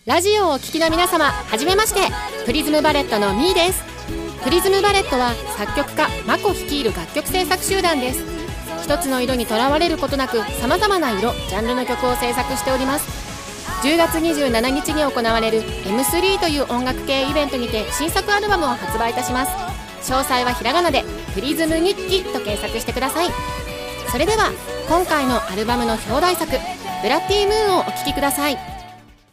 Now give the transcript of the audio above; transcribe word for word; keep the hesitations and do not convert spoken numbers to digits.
ラジオをお聞きの皆様、はじめまして。プリズムバレットのミーです。プリズムバレットは作曲家マコ率いる楽曲制作集団です。一つの色にとらわれることなく、様々な色、ジャンルの曲を制作しております。じゅうがつにじゅうしちにちに行われる エムスリー という音楽系イベントにて新作アルバムを発売いたします。詳細はひらがなでプリズム日記と検索してください。それでは今回のアルバムの表題作ブラッディムーンをお聴きください。